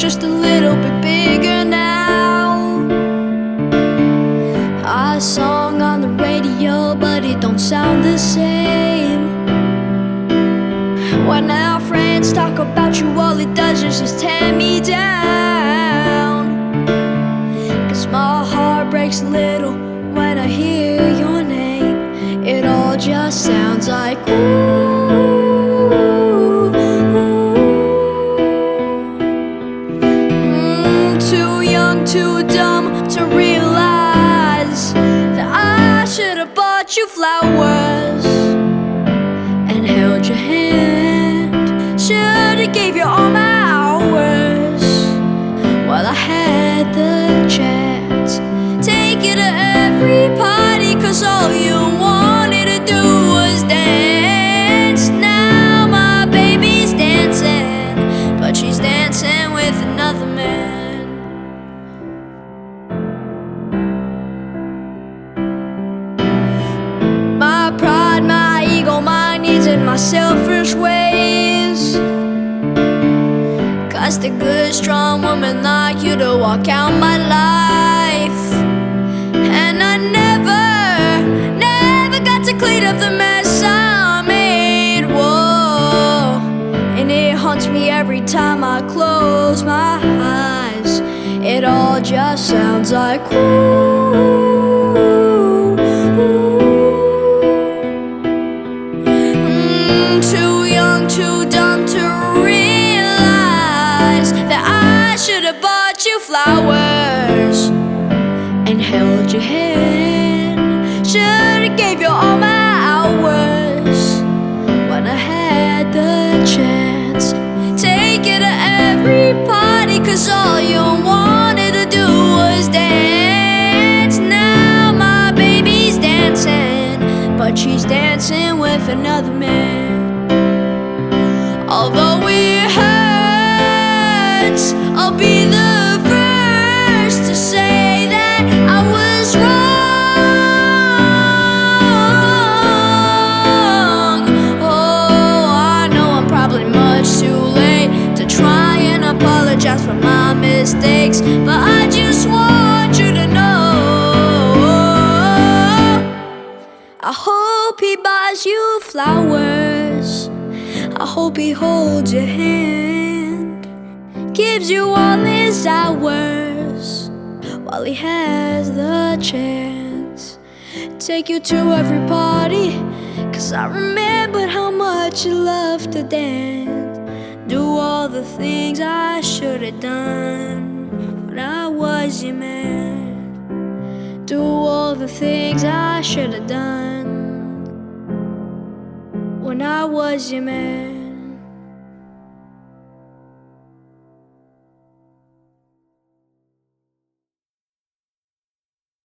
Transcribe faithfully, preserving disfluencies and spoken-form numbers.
just a little bit bigger now. I song on the radio, but it don't sound the same. When our friends talk about you, all it does is just tear me down. Cause my heart breaks a little when I hear your name. It all just sounds like ooh, ooh. Mm, too young, too dumb to realize that I should have bought you flowers and held your hand. Should have gave you all my hours while I had the chance. Take you to every party, cause all you wanted to do was dance. Now my baby's dancing, but she's dancing with another man. My pride, my ego, my needs, and my selfish ways cost a good, strong woman like you to walk out my life. And I never, never got to clean up the mess I made. Whoa, and it haunts me every time I close my eyes. It all just sounds like ooh, ooh. Mm, too young, too dumb to realize that I should have bought you flowers and held your hand. Should've gave you all my hours when I had the chance. Take you to every party, cause all you wanted to do was dance. Now my baby's dancing, but she's dancing with another man. Although it hurts, I'll be the first to say that I was wrong. Oh, I know I'm probably much too late to try and apologize for my mistakes, but I just want you to know I hope he buys you flowers. I hope he holds your hand, gives you all his hours while he has the chance. Take you to every party, cause I remembered how much you loved to dance. Do all the things I should have done when I was your man. Do all the things I should have done when I was your man.